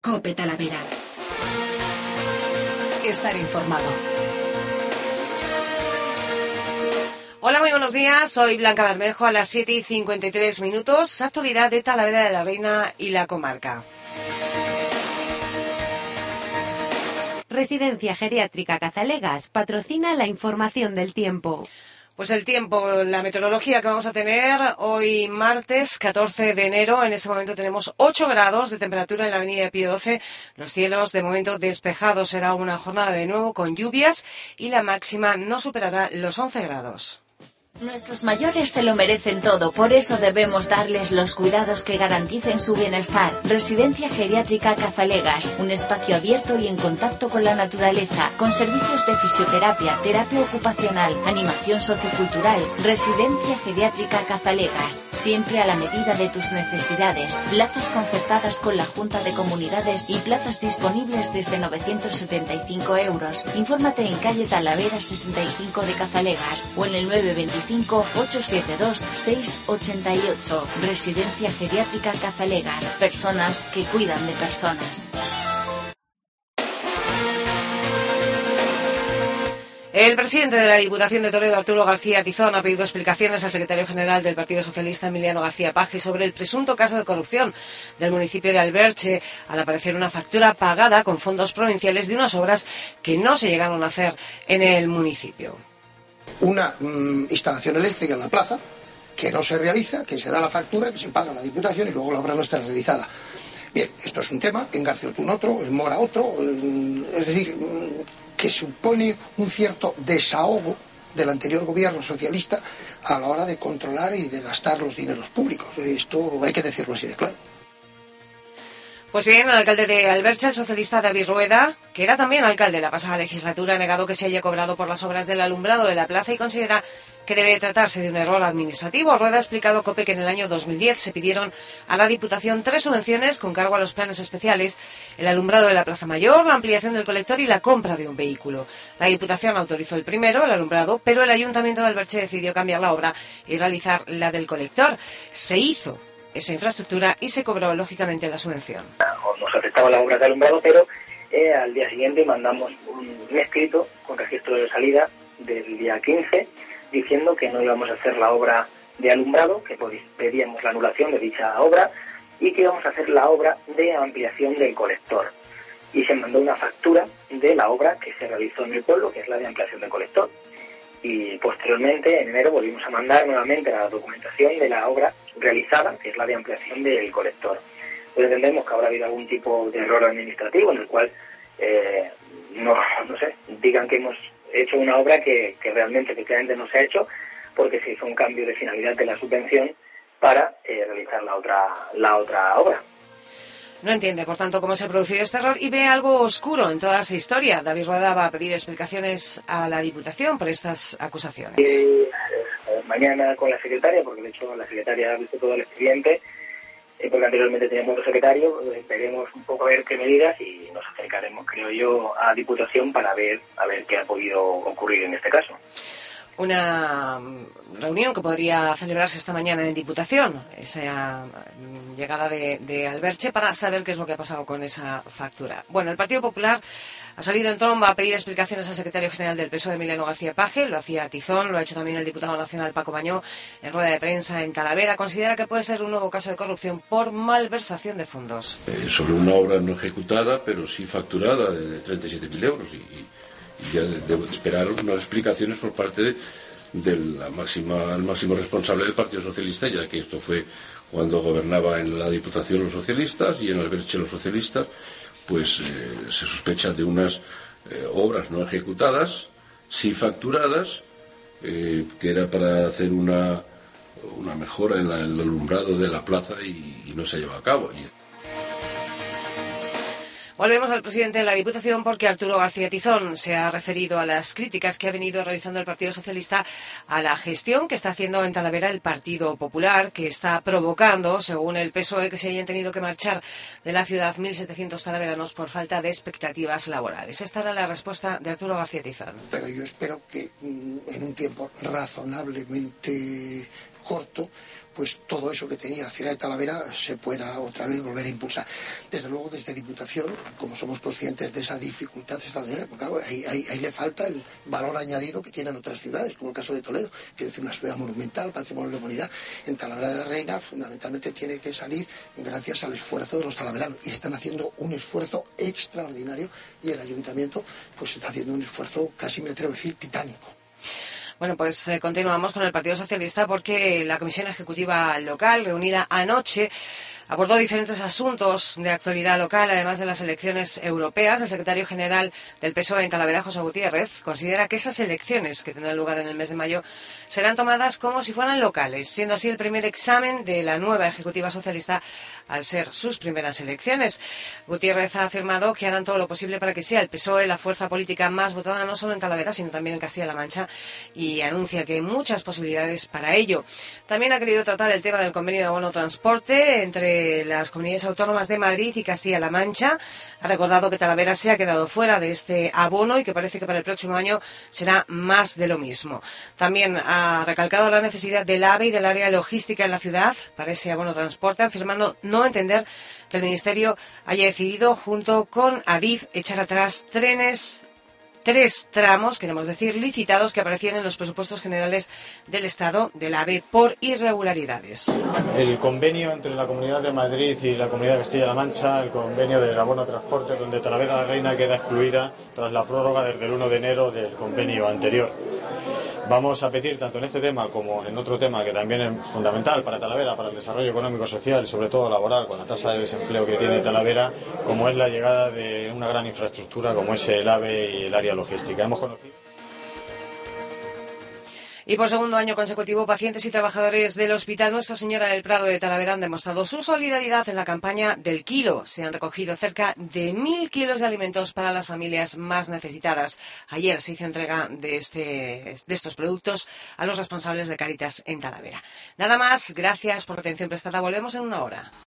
COPE Talavera. Estar informado. Hola, muy buenos días. Soy Blanca Bermejo. A las 7:53, actualidad de Talavera de la Reina y la comarca. Residencia Geriátrica Cazalegas patrocina la información del tiempo. Pues el tiempo, la meteorología que vamos a tener hoy martes 14 de enero. En este momento tenemos 8 grados de temperatura en la avenida Pío XII. Los cielos de momento despejados. Será una jornada de nuevo con lluvias y la máxima no superará los 11 grados. Nuestros mayores se lo merecen todo, por eso debemos darles los cuidados que garanticen su bienestar. Residencia Geriátrica Cazalegas, un espacio abierto y en contacto con la naturaleza, con servicios de fisioterapia, terapia ocupacional, animación sociocultural. Residencia Geriátrica Cazalegas, siempre a la medida de tus necesidades. Plazas concertadas con la Junta de Comunidades y plazas disponibles desde 975 euros. Infórmate en calle Talavera 65 de Cazalegas o en el 925-872-688. Residencia Geriátrica Cazalegas. Personas que cuidan de personas. El presidente de la Diputación de Toledo, Arturo García Tizón, ha pedido explicaciones al secretario general del Partido Socialista, Emiliano García Paje, sobre el presunto caso de corrupción del municipio de Alberche, al aparecer una factura pagada con fondos provinciales de unas obras que no se llegaron a hacer en el municipio. Una instalación eléctrica en la plaza que no se realiza, que se da la factura, que se paga a la Diputación y luego la obra no está realizada. Bien, esto es un tema, en Garciotún otro, en Mora otro, es decir, que supone un cierto desahogo del anterior gobierno socialista a la hora de controlar y de gastar los dineros públicos. Esto hay que decirlo así de claro. Pues bien, el alcalde de Alberche, el socialista David Rueda, que era también alcalde la pasada legislatura, ha negado que se haya cobrado por las obras del alumbrado de la plaza y considera que debe tratarse de un error administrativo. Rueda ha explicado a COPE que en el año 2010 se pidieron a la Diputación 3 subvenciones con cargo a los planes especiales: el alumbrado de la Plaza Mayor, la ampliación del colector y la compra de un vehículo. La Diputación autorizó el primero, el alumbrado, pero el Ayuntamiento de Alberche decidió cambiar la obra y realizar la del colector. Se hizo esa infraestructura y se cobró lógicamente la subvención. Nos afectaba la obra de alumbrado, pero al día siguiente mandamos un escrito con registro de salida del día 15 diciendo que no íbamos a hacer la obra de alumbrado, que pedíamos la anulación de dicha obra y que íbamos a hacer la obra de ampliación del colector. Y se mandó una factura de la obra que se realizó en el pueblo, que es la de ampliación del colector. Y posteriormente, en enero, volvimos a mandar nuevamente la documentación de la obra realizada, que es la de ampliación del colector. Pues entendemos que habrá habido algún tipo de error administrativo en el cual, no sé, digan que hemos hecho una obra que realmente, efectivamente, no se ha hecho, porque se hizo un cambio de finalidad de la subvención para realizar la otra obra. No entiende, por tanto, cómo se ha producido este error y ve algo oscuro en toda esa historia. David Rueda va a pedir explicaciones a la Diputación por estas acusaciones. Mañana con la secretaria, porque de hecho la secretaria ha visto todo el expediente, porque anteriormente teníamos otro secretario, veremos un poco a ver qué medidas y nos acercaremos, creo yo, a Diputación para ver qué ha podido ocurrir en este caso. Una reunión que podría celebrarse esta mañana en Diputación, esa llegada de Alberche, para saber qué es lo que ha pasado con esa factura. Bueno, el Partido Popular ha salido en tromba a pedir explicaciones al secretario general del PSOE, Emiliano García Paje. Lo hacía Tizón, lo ha hecho también el diputado nacional Paco Mañó en rueda de prensa en Talavera. Considera que puede ser un nuevo caso de corrupción por malversación de fondos. Sobre una obra no ejecutada, pero sí facturada, de 37.000 euros y ya debo esperar unas explicaciones por parte del máximo responsable del Partido Socialista, ya que esto fue cuando gobernaba en la Diputación los socialistas y en Alberche los socialistas, pues se sospecha de unas obras no ejecutadas, sí facturadas, que era para hacer una mejora en el alumbrado de la plaza y no se ha llevado a cabo. Volvemos al presidente de la Diputación porque Arturo García Tizón se ha referido a las críticas que ha venido realizando el Partido Socialista a la gestión que está haciendo en Talavera el Partido Popular, que está provocando, según el PSOE, que se hayan tenido que marchar de la ciudad 1.700 talaveranos por falta de expectativas laborales. Esta era la respuesta de Arturo García Tizón. Pero yo espero que en un tiempo razonablemente corto, pues todo eso que tenía la ciudad de Talavera se pueda otra vez volver a impulsar. Desde luego, desde Diputación, como somos conscientes de esa dificultad extraordinaria, porque claro, ahí le falta el valor añadido que tienen otras ciudades, como el caso de Toledo, que es una ciudad monumental, patrimonio de la humanidad. En Talavera de la Reina, fundamentalmente, tiene que salir gracias al esfuerzo de los talaveranos, y están haciendo un esfuerzo extraordinario, y el ayuntamiento pues está haciendo un esfuerzo, casi me atrevo a decir, titánico. Bueno, pues continuamos con el Partido Socialista, porque la Comisión Ejecutiva Local, reunida anoche, abordó diferentes asuntos de actualidad local, además de las elecciones europeas. El secretario general del PSOE en Talavera, José Gutiérrez, considera que esas elecciones, que tendrán lugar en el mes de mayo, serán tomadas como si fueran locales, siendo así el primer examen de la nueva Ejecutiva Socialista al ser sus primeras elecciones. Gutiérrez ha afirmado que harán todo lo posible para que sea el PSOE la fuerza política más votada no solo en Talavera, sino también en Castilla-La Mancha, y anuncia que hay muchas posibilidades para ello. También ha querido tratar el tema del convenio de abono transporte entre las comunidades autónomas de Madrid y Castilla-La Mancha. Ha recordado que Talavera se ha quedado fuera de este abono y que parece que para el próximo año será más de lo mismo. También ha recalcado la necesidad del AVE y del área logística en la ciudad para ese abono transporte, afirmando no entender que el Ministerio haya decidido, junto con Adif, echar atrás tres tramos, queremos decir, licitados, que aparecían en los presupuestos generales del Estado del AVE por irregularidades. El convenio entre la Comunidad de Madrid y la Comunidad de Castilla-La Mancha, el convenio del abono transporte, donde Talavera de la Reina queda excluida tras la prórroga desde el 1 de enero del convenio anterior. Vamos a pedir, tanto en este tema como en otro tema que también es fundamental para Talavera, para el desarrollo económico, social y sobre todo laboral, con la tasa de desempleo que tiene Talavera, como es la llegada de una gran infraestructura como es el AVE y el área logística. Hemos conocido. Y por segundo año consecutivo, pacientes y trabajadores del Hospital Nuestra Señora del Prado de Talavera han demostrado su solidaridad en la campaña del kilo. Se han recogido cerca de 1.000 kilos de alimentos para las familias más necesitadas. Ayer se hizo entrega de estos productos a los responsables de Cáritas en Talavera. Nada más, gracias por la atención prestada. Volvemos en una hora.